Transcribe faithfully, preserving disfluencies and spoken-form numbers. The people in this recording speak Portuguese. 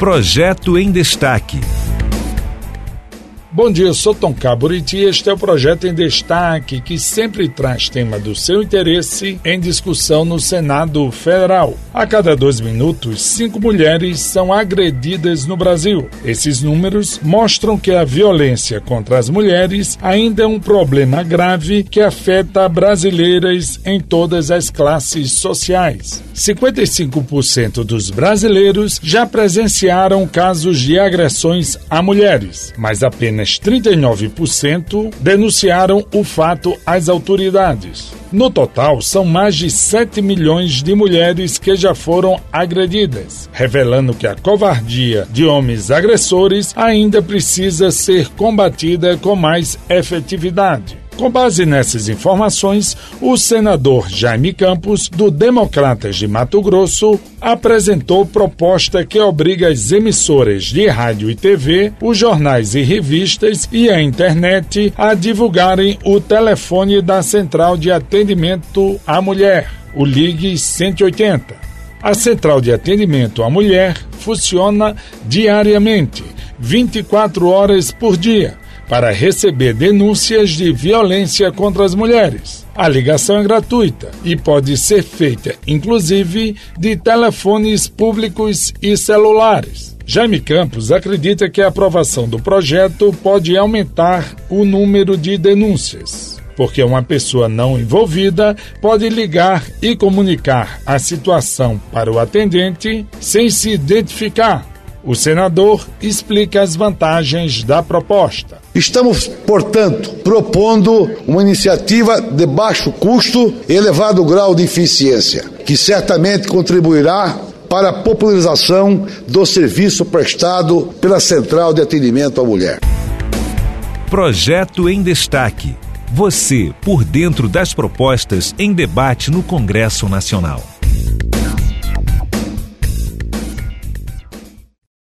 Projeto em Destaque. Bom dia, eu sou Tom Caburiti e este é o Projeto em Destaque, que sempre traz tema do seu interesse em discussão no Senado Federal. A cada dois minutos, cinco mulheres são agredidas no Brasil. Esses números mostram que a violência contra as mulheres ainda é um problema grave que afeta brasileiras em todas as classes sociais. cinquenta e cinco por cento dos brasileiros já presenciaram casos de agressões a mulheres, mas apenas trinta e nove por cento denunciaram o fato às autoridades. No total, são mais de sete milhões de mulheres que já foram agredidas, revelando que a covardia de homens agressores ainda precisa ser combatida com mais efetividade. Com base nessas informações, o senador Jaime Campos, do Democratas de Mato Grosso, apresentou proposta que obriga as emissoras de rádio e T V, os jornais e revistas e a internet a divulgarem o telefone da Central de Atendimento à Mulher, o Ligue cento e oitenta. A Central de Atendimento à Mulher funciona diariamente, vinte e quatro horas por dia, para receber denúncias de violência contra as mulheres. A ligação é gratuita e pode ser feita, inclusive, de telefones públicos e celulares. Jaime Campos acredita que a aprovação do projeto pode aumentar o número de denúncias, porque uma pessoa não envolvida pode ligar e comunicar a situação para o atendente sem se identificar. O senador explica as vantagens da proposta. Estamos, portanto, propondo uma iniciativa de baixo custo e elevado grau de eficiência, que certamente contribuirá para a popularização do serviço prestado pela Central de Atendimento à Mulher. Projeto em Destaque. Você por dentro das propostas em debate no Congresso Nacional.